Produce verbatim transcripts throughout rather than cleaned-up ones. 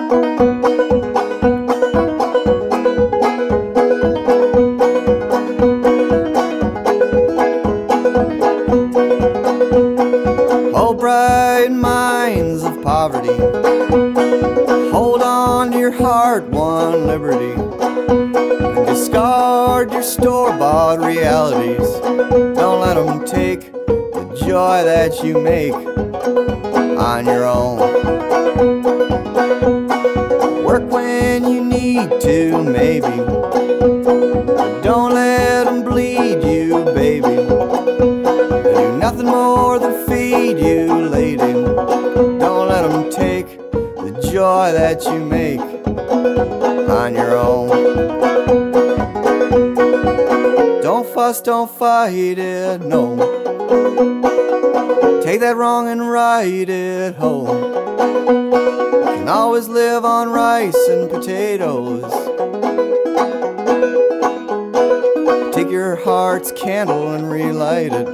Oh, bright minds of poverty, hold on to your hard-won liberty and discard your store-bought realities. Don't let them take the joy that you make on your own. Work when you need to, maybe, but don't let them bleed you, baby. They do nothing more than feed you, lady. Don't let them take the joy that you make on your own. Don't fuss, don't fight it, no. Take that wrong and right it home. You can always live on rice and potatoes. Take your heart's candle and relight it.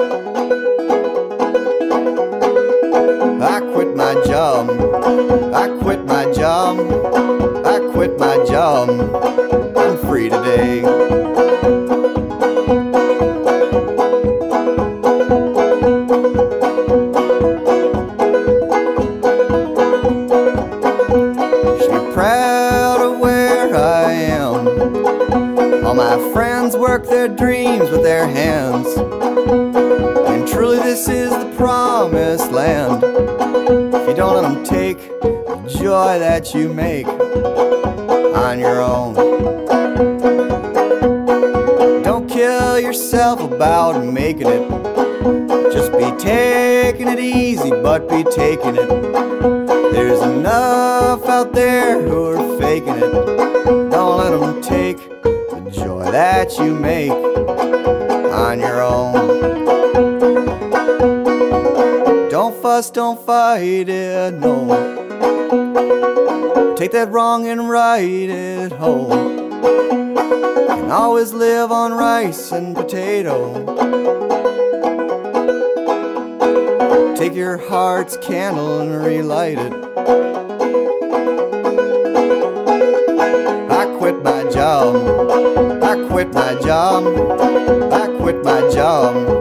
I quit my job, I quit my job, I quit my job. I'm free today. Proud of where I am. All my friends work their dreams with their hands, and truly this is the promised land. If you don't let them take the joy that you make on your own. Don't kill yourself about making it. Just be taking it easy, but be taking it. There's enough out there who are faking it. Don't let them take the joy that you make on your own. Don't fuss, don't fight it, no. Take that wrong and right it home. You can always live on rice and potato. Take your heart's candle and relight it. I quit my job, I quit my job, I quit my job.